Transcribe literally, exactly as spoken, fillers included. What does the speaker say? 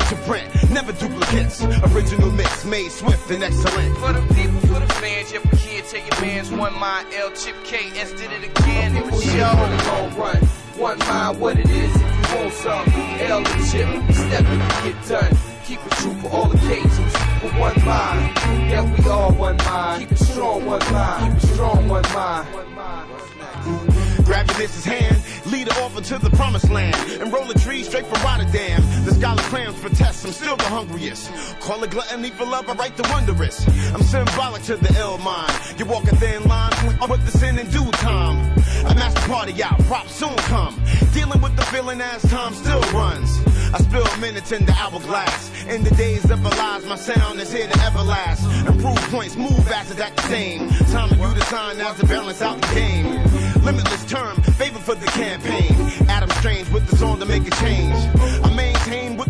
to print, never duplicates. Original mix, made swift and excellent. For the people, for the fans, your kid, tell your man's one mind. L Chip K S did it again. It was show. On the long run, one mind, what it is if you want some. L and Chip, step and you get done. Keep it true for all occasions, with one mind. Yeah, we all one mind. Keep it strong, one mind. Keep it strong, one mind. Grab your missus' hand, lead her off into the promised land, and roll a tree straight from Rotterdam. The scholar crams for tests, I'm still the hungriest. Call it gluttony for love, I write the wondrous. I'm symbolic to the ill mind. You walk a thin line, I put the sin in due time. I master party out, props soon come. Dealing with the feeling as time still runs. I spill minutes in the hourglass. In the days of our lives, my sound is here to everlast. Improve points, move fast at the same time. You design as to balance out the game. Limitless term, favor for the campaign. Adam Strange with the song to make a change. I maintain